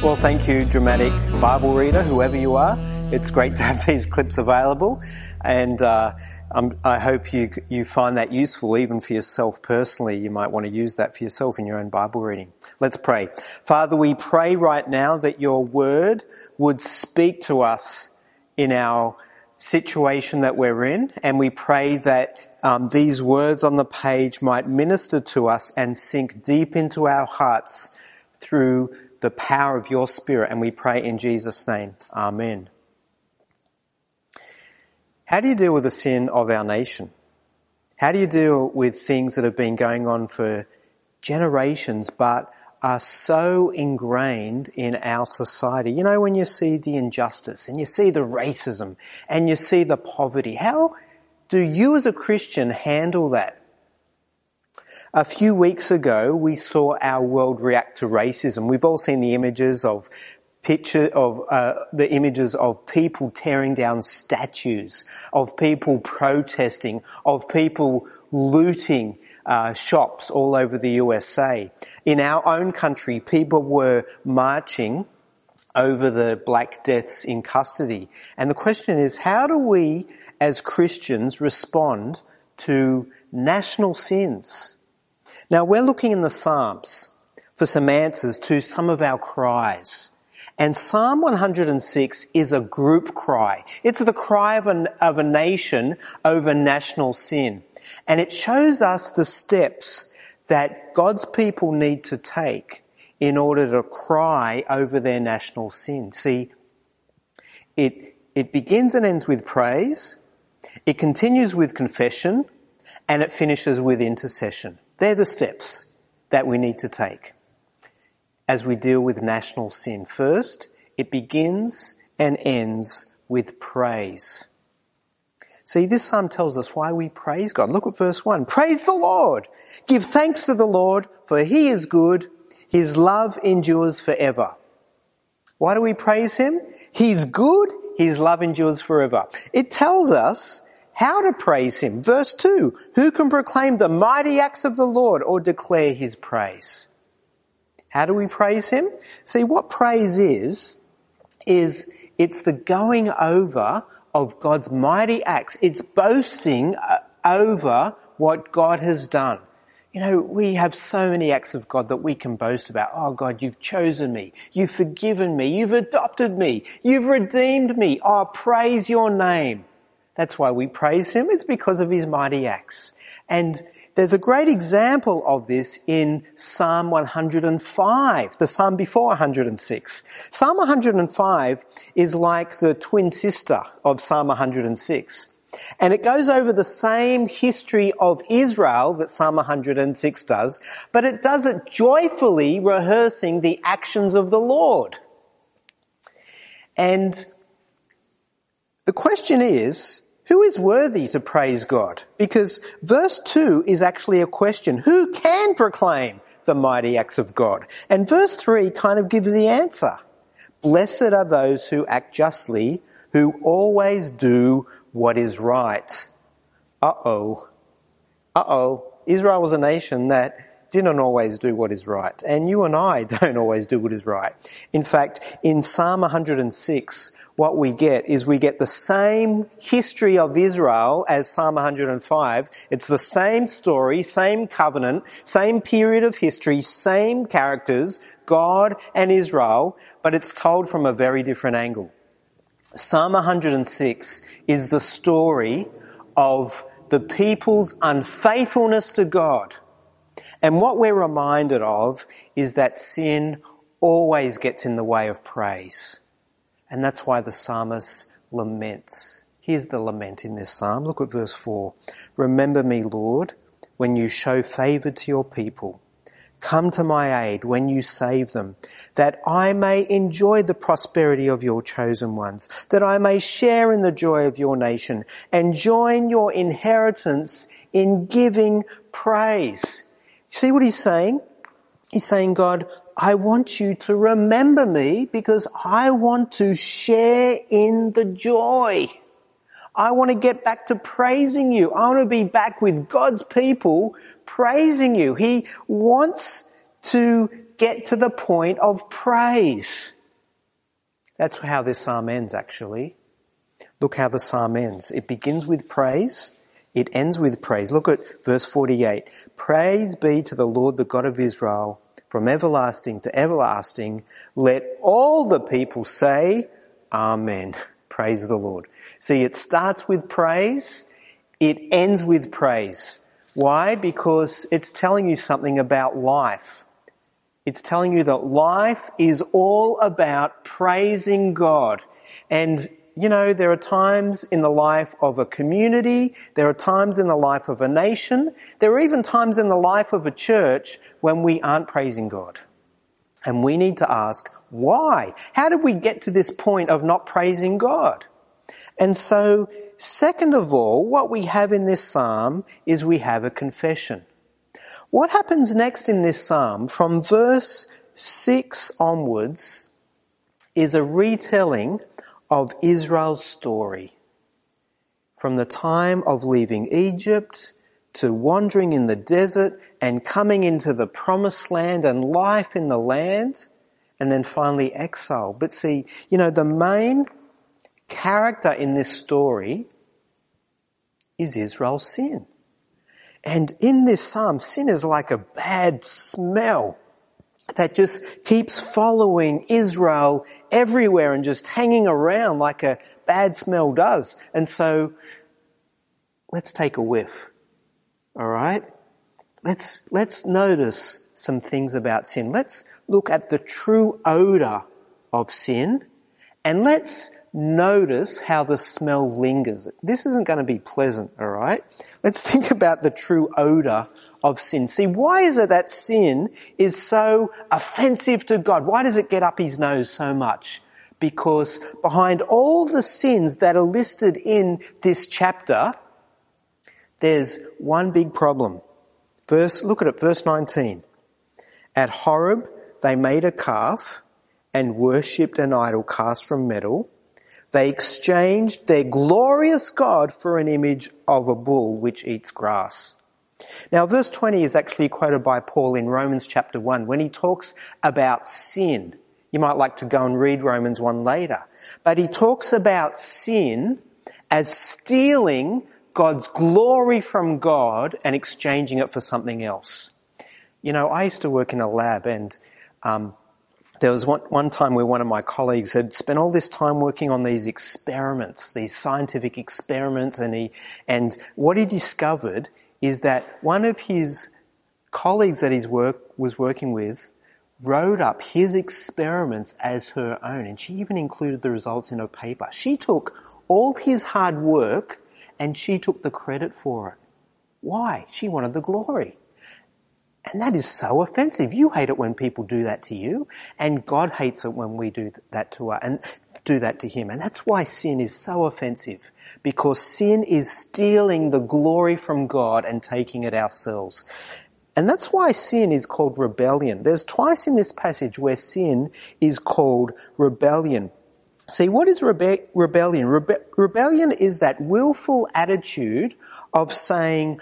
Well, thank you, Dramatic Bible Reader, whoever you are. It's great to have these clips available, and I hope you find that useful even for yourself personally. You might want to use that for yourself in your own Bible reading. Let's pray. Father, we pray right now that your word would speak to us in our situation that we're in, and we pray that these words on the page might minister to us and sink deep into our hearts through the power of your Spirit, and we pray in Jesus' name. Amen. How do you deal with the sin of our nation? How do you deal with things that have been going on for generations but are so ingrained in our society? You know, when you see the injustice and you see the racism and you see the poverty, how do you as a Christian handle that? A few weeks ago, we saw our world react to racism. We've all seen the images of people tearing down statues, of people protesting, of people looting shops all over the USA. In our own country, people were marching over the Black Deaths in custody. And the question is, how do we as Christians respond to national sins? Now, we're looking in the Psalms for some answers to some of our cries. And Psalm 106 is a group cry. It's the cry of a nation over national sin. And it shows us the steps that God's people need to take in order to cry over their national sin. See, it begins and ends with praise, it continues with confession, and it finishes with intercession. They're the steps that we need to take as we deal with national sin. First, it begins and ends with praise. See, this psalm tells us why we praise God. Look at verse 1. Praise the Lord. Give thanks to the Lord, for he is good. His love endures forever. Why do we praise him? He's good. His love endures forever. It tells us how to praise him. Verse 2, who can proclaim the mighty acts of the Lord or declare his praise? How do we praise him? See, what praise is it's the going over of God's mighty acts. It's boasting over what God has done. You know, we have so many acts of God that we can boast about. Oh God, you've chosen me. You've forgiven me. You've adopted me. You've redeemed me. Oh, praise your name. That's why we praise him. It's because of his mighty acts. And there's a great example of this in Psalm 105, the psalm before 106. Psalm 105 is like the twin sister of Psalm 106. And it goes over the same history of Israel that Psalm 106 does, but it does it joyfully rehearsing the actions of the Lord. And the question is, who is worthy to praise God? Because verse 2 is actually a question. Who can proclaim the mighty acts of God? And verse 3 kind of gives the answer. Blessed are those who act justly, who always do what is right. Uh-oh. Israel was a nation that didn't always do what is right. And you and I don't always do what is right. In fact, in Psalm 106, what we get the same history of Israel as Psalm 105. It's the same story, same covenant, same period of history, same characters, God and Israel, but it's told from a very different angle. Psalm 106 is the story of the people's unfaithfulness to God. And what we're reminded of is that sin always gets in the way of praise. And that's why the psalmist laments. Here's the lament in this psalm. Look at verse 4. Remember me, Lord, when you show favour to your people. Come to my aid when you save them, that I may enjoy the prosperity of your chosen ones, that I may share in the joy of your nation and join your inheritance in giving praise. See what he's saying? He's saying, God, I want you to remember me because I want to share in the joy. I want to get back to praising you. I want to be back with God's people praising you. He wants to get to the point of praise. That's how this psalm ends, actually. Look how the psalm ends. It begins with praise. It ends with praise. Look at verse 48. Praise be to the Lord, the God of Israel, from everlasting to everlasting. Let all the people say, Amen. Praise the Lord. See, it starts with praise. It ends with praise. Why? Because it's telling you something about life. It's telling you that life is all about praising God. And, you know, there are times in the life of a community, there are times in the life of a nation, there are even times in the life of a church when we aren't praising God. And we need to ask, why? How did we get to this point of not praising God? And so, second of all, what we have in this psalm is we have a confession. What happens next in this psalm, from verse 6 onwards, is a retelling of Israel's story. From the time of leaving Egypt to wandering in the desert and coming into the promised land and life in the land, and then finally exile. But see, you know, the main character in this story is Israel's sin. And in this psalm, sin is like a bad smell that just keeps following Israel everywhere and just hanging around like a bad smell does. And so, let's take a whiff. All right? Let's notice some things about sin. Let's look at the true odour of sin, and let's notice how the smell lingers. This isn't going to be pleasant, all right? Let's think about the true odour of sin. See, why is it that sin is so offensive to God? Why does it get up his nose so much? Because behind all the sins that are listed in this chapter, there's one big problem. Look at it, verse 19. At Horeb, they made a calf and worshipped an idol cast from metal. They exchanged their glorious God for an image of a bull which eats grass. Now, verse 20 is actually quoted by Paul in Romans chapter 1 when he talks about sin. You might like to go and read Romans 1 later. But he talks about sin as stealing God's glory from God and exchanging it for something else. You know, I used to work in a lab, and there was one time where one of my colleagues had spent all this time working on these experiments, these scientific experiments, and what he discovered is that one of his colleagues that he was working with wrote up his experiments as her own, and she even included the results in her paper. She took all his hard work and she took the credit for it. Why? She wanted the glory. And that is so offensive. You hate it when people do that to you, and God hates it when we do that to her and do that to him. And that's why sin is so offensive, because sin is stealing the glory from God and taking it ourselves. And that's why sin is called rebellion. There's twice in this passage where sin is called rebellion. See, what is rebellion? Rebellion is that willful attitude of saying,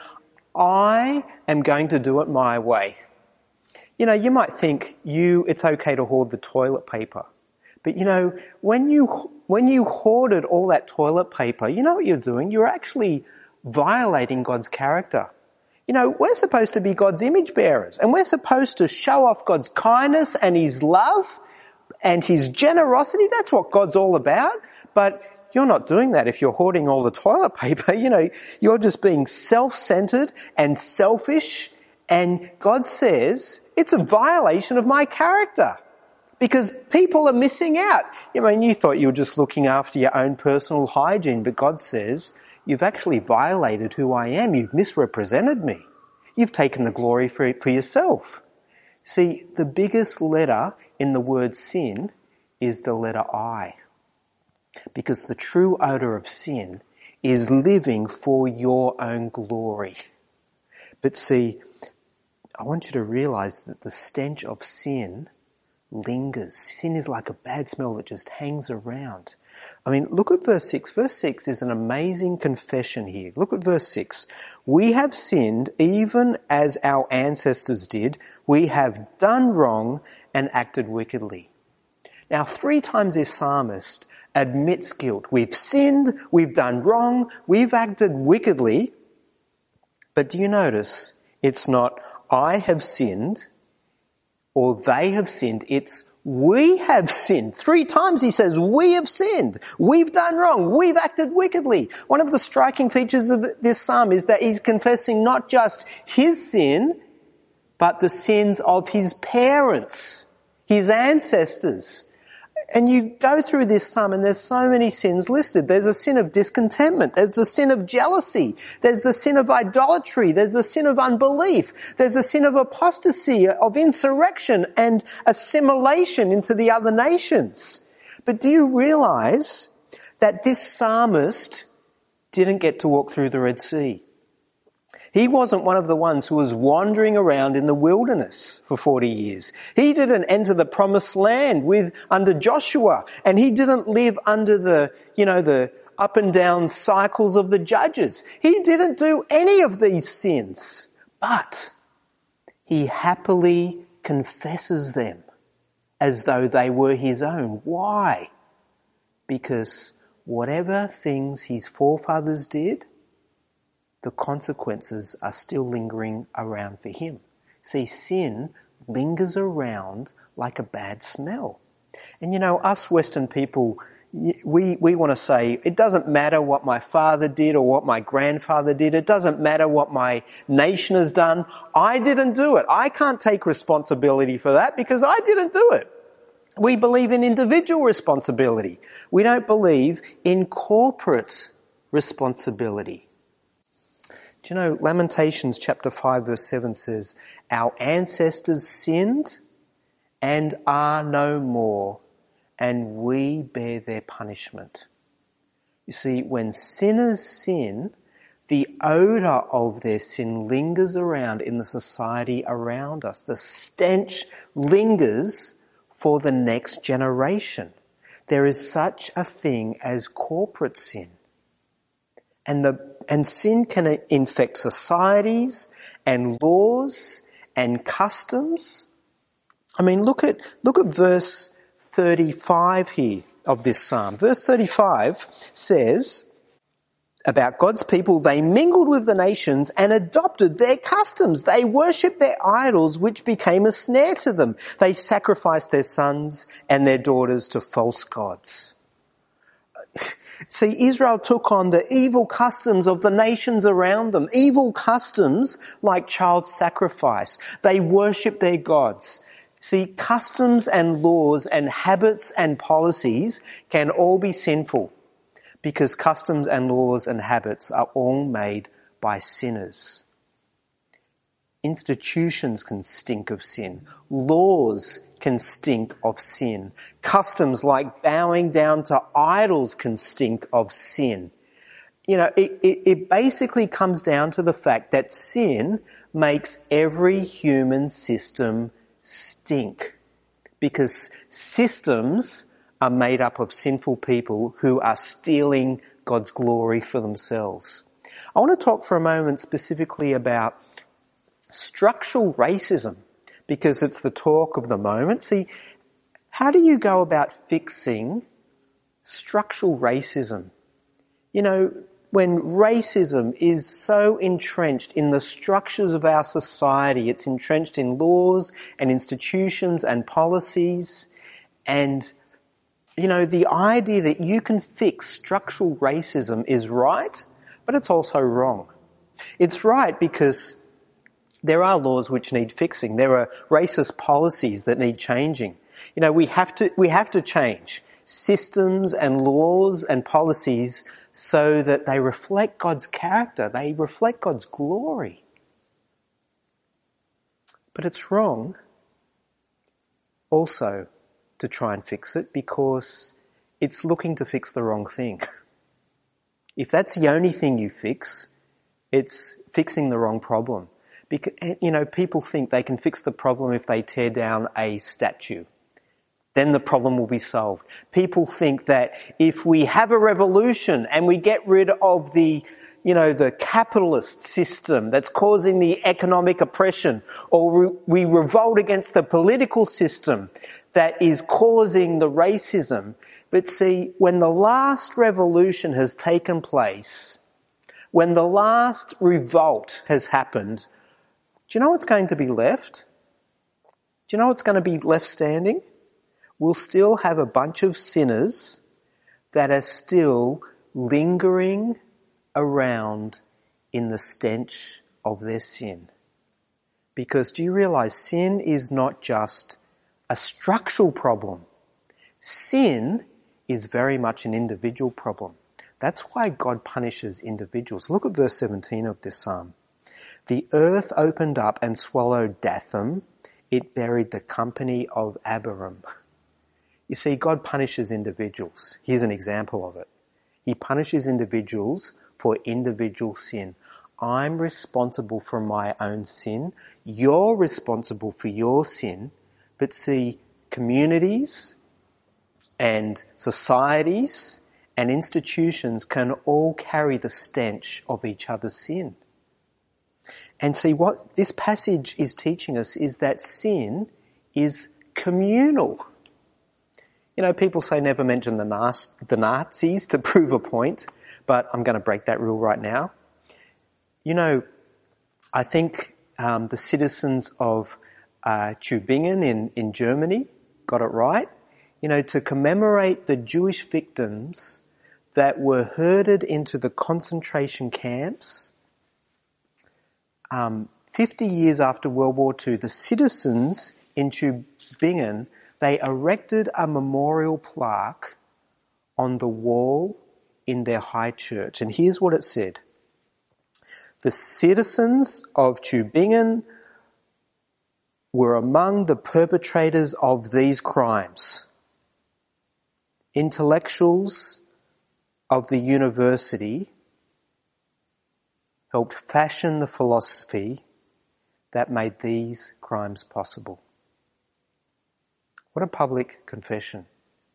I am going to do it my way. You know, you might think it's okay to hoard the toilet paper. But you know, when you hoarded all that toilet paper, you know what you're doing? You're actually violating God's character. You know, we're supposed to be God's image bearers, and we're supposed to show off God's kindness and his love and his generosity. That's what God's all about. But you're not doing that if you're hoarding all the toilet paper. You know, you're just being self-centered and selfish. And God says it's a violation of my character because people are missing out. I mean, you thought you were just looking after your own personal hygiene, but God says you've actually violated who I am. You've misrepresented me. You've taken the glory for yourself. See, the biggest letter in the word sin is the letter I. Because the true odour of sin is living for your own glory. But see, I want you to realise that the stench of sin lingers. Sin is like a bad smell that just hangs around. I mean, look at verse 6. Verse 6 is an amazing confession here. Look at verse 6. We have sinned even as our ancestors did. We have done wrong and acted wickedly. Now, 3 times this psalmist admits guilt. We've sinned, we've done wrong, we've acted wickedly. But do you notice it's not I have sinned or they have sinned, it's we have sinned. 3 times he says, we have sinned. We've done wrong. We've acted wickedly. One of the striking features of this psalm is that he's confessing not just his sin, but the sins of his parents, his ancestors. And you go through this psalm and there's so many sins listed. There's a sin of discontentment. There's the sin of jealousy. There's the sin of idolatry. There's the sin of unbelief. There's the sin of apostasy, of insurrection and assimilation into the other nations. But do you realize that this psalmist didn't get to walk through the Red Sea? He wasn't one of the ones who was wandering around in the wilderness for 40 years. He didn't enter the promised land under Joshua, and he didn't live under the up and down cycles of the judges. He didn't do any of these sins, but he happily confesses them as though they were his own. Why? Because whatever things his forefathers did, the consequences are still lingering around for him. See, sin lingers around like a bad smell. And us Western people, we want to say, it doesn't matter what my father did or what my grandfather did. It doesn't matter what my nation has done. I didn't do it. I can't take responsibility for that because I didn't do it. We believe in individual responsibility. We don't believe in corporate responsibility. Do you know, Lamentations chapter 5 verse 7 says, our ancestors sinned and are no more, and we bear their punishment. You see, when sinners sin, the odour of their sin lingers around in the society around us. The stench lingers for the next generation. There is such a thing as corporate sin. And sin can infect societies and laws and customs. I mean, look at verse 35 here of this psalm. Verse 35 says about God's people, they mingled with the nations and adopted their customs. They worshipped their idols, which became a snare to them. They sacrificed their sons and their daughters to false gods. See, Israel took on the evil customs of the nations around them, evil customs like child sacrifice. They worshipped their gods. See, customs and laws and habits and policies can all be sinful because customs and laws and habits are all made by sinners. Institutions can stink of sin. Laws can stink of sin. Customs like bowing down to idols can stink of sin. It basically comes down to the fact that sin makes every human system stink because systems are made up of sinful people who are stealing God's glory for themselves. I want to talk for a moment specifically about structural racism, because it's the talk of the moment. See, how do you go about fixing structural racism? When racism is so entrenched in the structures of our society, it's entrenched in laws and institutions and policies, and the idea that you can fix structural racism is right, but it's also wrong. It's right because there are laws which need fixing. There are racist policies that need changing. We have to change systems and laws and policies so that they reflect God's character. They reflect God's glory. But it's wrong also to try and fix it because it's looking to fix the wrong thing. If that's the only thing you fix, it's fixing the wrong problem. Because, people think they can fix the problem if they tear down a statue. Then the problem will be solved. People think that if we have a revolution and we get rid of the the capitalist system that's causing the economic oppression, or we revolt against the political system that is causing the racism. But see, when the last revolution has taken place, when the last revolt has happened, do you know what's going to be left? Do you know what's going to be left standing? We'll still have a bunch of sinners that are still lingering around in the stench of their sin. Because do you realise sin is not just a structural problem. Sin is very much an individual problem. That's why God punishes individuals. Look at verse 17 of this psalm. The earth opened up and swallowed Dathan. It buried the company of Abiram. You see, God punishes individuals. Here's an example of it. He punishes individuals for individual sin. I'm responsible for my own sin. You're responsible for your sin. But see, communities and societies and institutions can all carry the stench of each other's sin. And see, what this passage is teaching us is that sin is communal. People say never mention the Nazis to prove a point, but I'm going to break that rule right now. I think the citizens of Tübingen in Germany got it right. To commemorate the Jewish victims that were herded into the concentration camps 50 years after World War II, the citizens in Tübingen, they erected a memorial plaque on the wall in their high church. And here's what it said. The citizens of Tübingen were among the perpetrators of these crimes. Intellectuals of the university helped fashion the philosophy that made these crimes possible. What a public confession.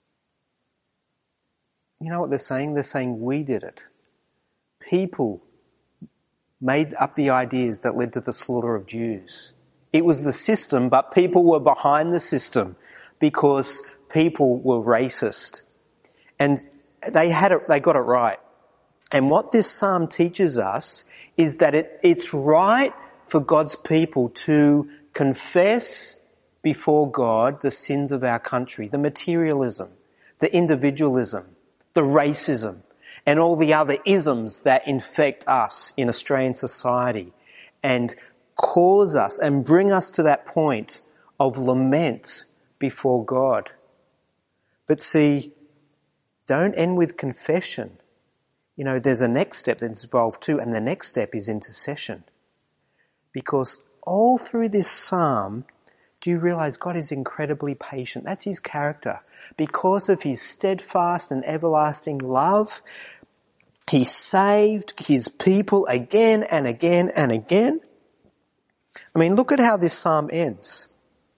You know what they're saying? They're saying we did it. People made up the ideas that led to the slaughter of Jews. It was the system, but people were behind the system because people were racist. And they got it right. And what this psalm teaches us is that it's right for God's people to confess before God the sins of our country, the materialism, the individualism, the racism, and all the other isms that infect us in Australian society and cause us and bring us to that point of lament before God. But see, don't end with confession. There's a next step that's involved too, and the next step is intercession. Because all through this psalm, do you realize God is incredibly patient? That's his character. Because of his steadfast and everlasting love, he saved his people again and again and again. I mean, look at how this psalm ends.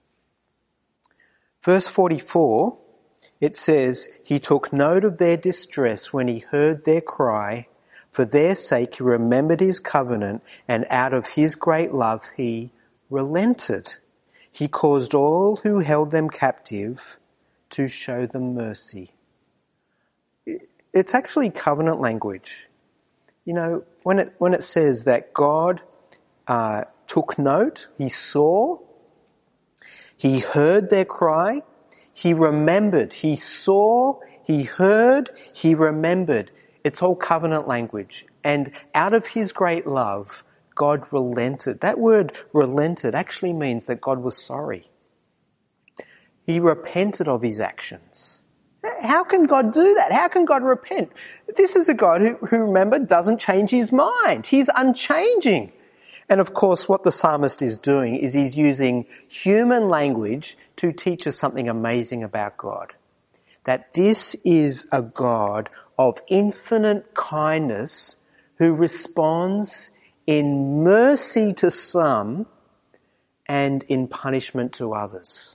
Verse 44, it says, he took note of their distress when he heard their cry. For their sake he remembered his covenant, and out of his great love he relented. He caused all who held them captive to show them mercy. It's actually covenant language. When it says that God took note, he saw, he heard their cry, he remembered, he saw, he heard, he remembered. It's all covenant language. And out of his great love, God relented. That word relented actually means that God was sorry. He repented of his actions. How can God do that? How can God repent? This is a God who remember, doesn't change his mind. He's unchanging. And of course, what the psalmist is doing is he's using human language to teach us something amazing about God. That this is a God of infinite kindness who responds in mercy to some and in punishment to others.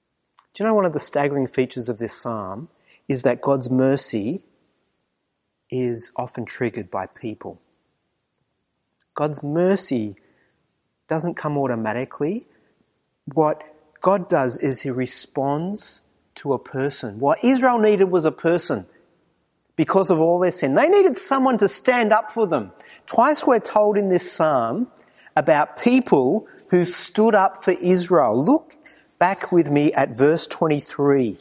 Do you know one of the staggering features of this psalm is that God's mercy is often triggered by people. God's mercy doesn't come automatically. What God does is he responds to a person. What Israel needed was a person because of all their sin. They needed someone to stand up for them. Twice we're told in this psalm about people who stood up for Israel. Look back with me at verse 23.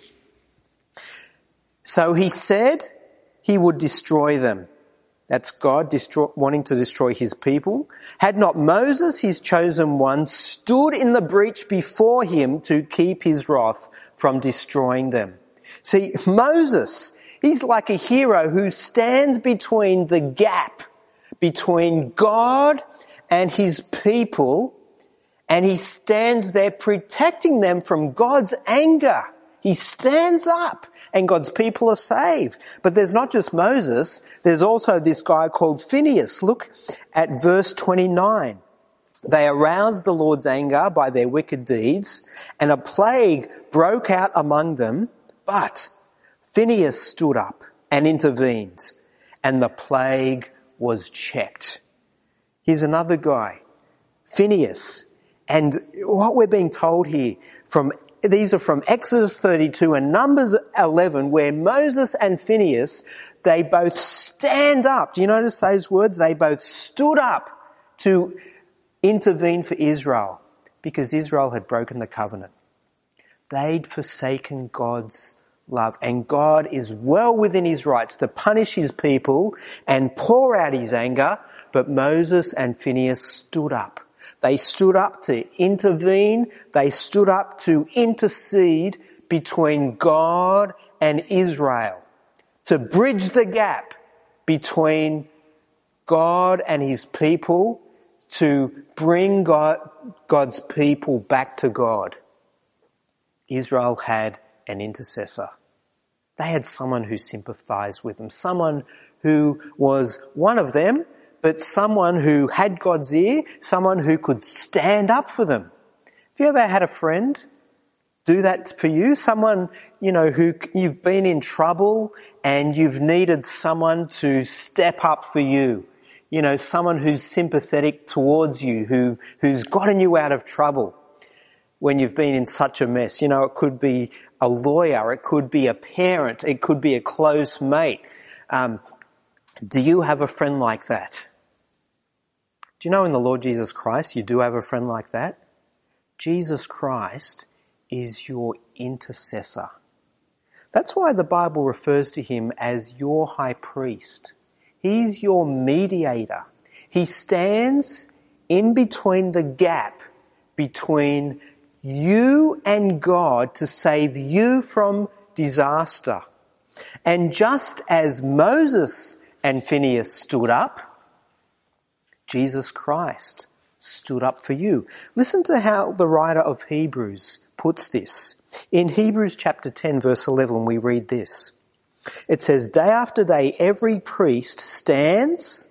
So he said he would destroy them. That's God wanting to destroy his people. Had not Moses, his chosen one, stood in the breach before him to keep his wrath from destroying them. See, Moses, he's like a hero who stands between the gap between God and his people, and he stands there protecting them from God's anger. He stands up and God's people are saved. But there's not just Moses, there's also this guy called Phinehas. Look at verse 29. They aroused the Lord's anger by their wicked deeds, and a plague broke out among them, but Phinehas stood up and intervened, and the plague was checked. Here's another guy, Phinehas. And what we're being told here these are from Exodus 32 and Numbers 11, where Moses and Phinehas, they both stand up. Do you notice those words? They both stood up to intervene for Israel because Israel had broken the covenant. They'd forsaken God's love, and God is well within his rights to punish his people and pour out his anger, but Moses and Phinehas stood up. They stood up to intervene. They stood up to intercede between God and Israel, to bridge the gap between God and his people, to bring God's people back to God. Israel had an intercessor. They had someone who sympathized with them, someone who was one of them, but someone who had God's ear, someone who could stand up for them. Have you ever had a friend do that for you? Someone, who you've been in trouble and you've needed someone to step up for you. Someone who's sympathetic towards you, who's gotten you out of trouble when you've been in such a mess. It could be a lawyer, it could be a parent, it could be a close mate. Do you have a friend like that? Do you know in the Lord Jesus Christ you do have a friend like that? Jesus Christ is your intercessor. That's why the Bible refers to him as your high priest. He's your mediator. He stands in between the gap between you and God to save you from disaster. And just as Moses and Phinehas stood up, Jesus Christ stood up for you. Listen to how the writer of Hebrews puts this. In Hebrews chapter 10 verse 11 we read this. It says, day after day every priest stands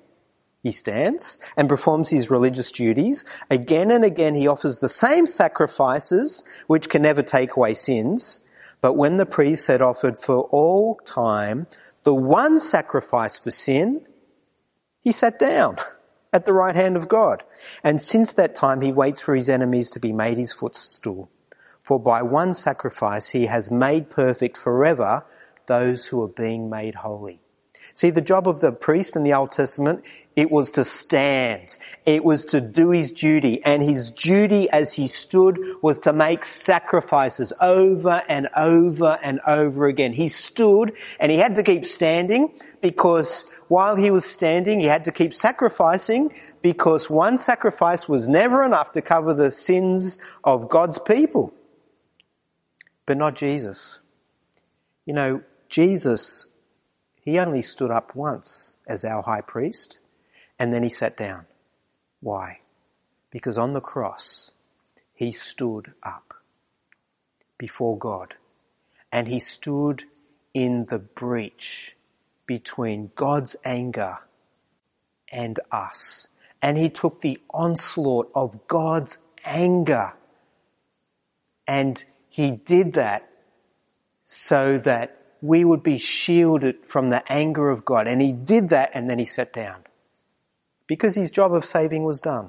and performs his religious duties. Again and again he offers the same sacrifices which can never take away sins. But when the priest had offered for all time the one sacrifice for sin, he sat down at the right hand of God. And since that time he waits for his enemies to be made his footstool. For by one sacrifice he has made perfect forever those who are being made holy. See, the job of the priest in the Old Testament, it was to stand. It was to do his duty. And his duty as he stood was to make sacrifices over and over and over again. He stood and he had to keep standing because while he was standing, he had to keep sacrificing because one sacrifice was never enough to cover the sins of God's people. But not Jesus. Jesus, he only stood up once as our high priest and then he sat down. Why? Because on the cross, he stood up before God and he stood in the breach between God's anger and us. And he took the onslaught of God's anger. And he did that so that we would be shielded from the anger of God. And he did that, and then he sat down because his job of saving was done.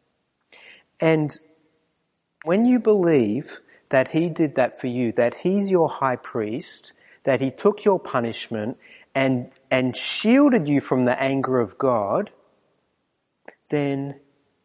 And when you believe that he did that for you, that he's your high priest, that he took your punishment and shielded you from the anger of God, then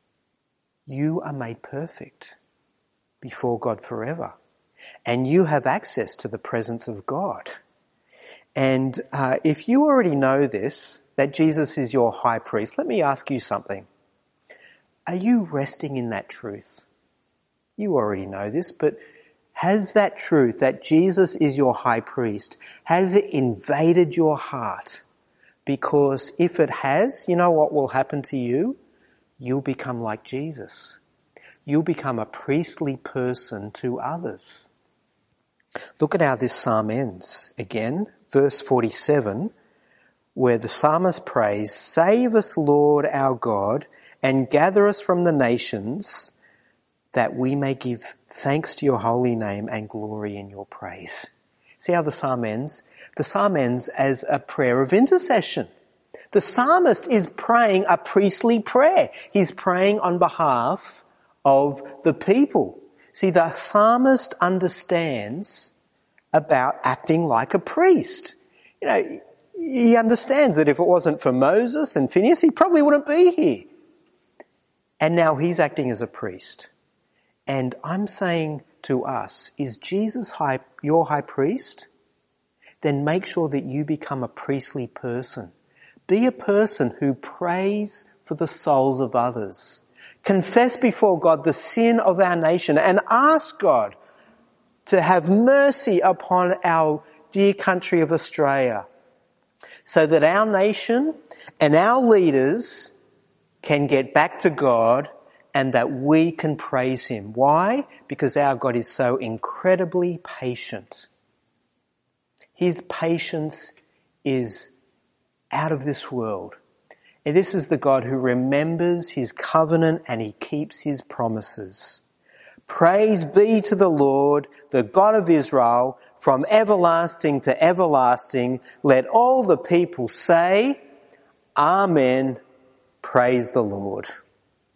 you are made perfect before God forever. And you have access to the presence of God. And if you already know this, that Jesus is your high priest, let me ask you something. Are you resting in that truth? You already know this, but has that truth, that Jesus is your high priest, has it invaded your heart? Because if it has, you know what will happen to you? You'll become like Jesus. You'll become a priestly person to others. Look at how this psalm ends. Again, verse 47, where the psalmist prays, "Save us, Lord our God, and gather us from the nations, that we may give thanks to your holy name and glory in your praise." See how the psalm ends? The psalm ends as a prayer of intercession. The psalmist is praying a priestly prayer. He's praying on behalf of the people. See, the psalmist understands about acting like a priest. You know, he understands that if it wasn't for Moses and Phinehas, he probably wouldn't be here. And now he's acting as a priest. And I'm saying to us, is Jesus your high priest? Then make sure that you become a priestly person. Be a person who prays for the souls of others. Confess before God the sin of our nation and ask God to have mercy upon our dear country of Australia, so that our nation and our leaders can get back to God and that we can praise him. Why? Because our God is so incredibly patient. His patience is out of this world. And this is the God who remembers his covenant and he keeps his promises. Praise be to the Lord, the God of Israel, from everlasting to everlasting. Let all the people say, Amen. Praise the Lord.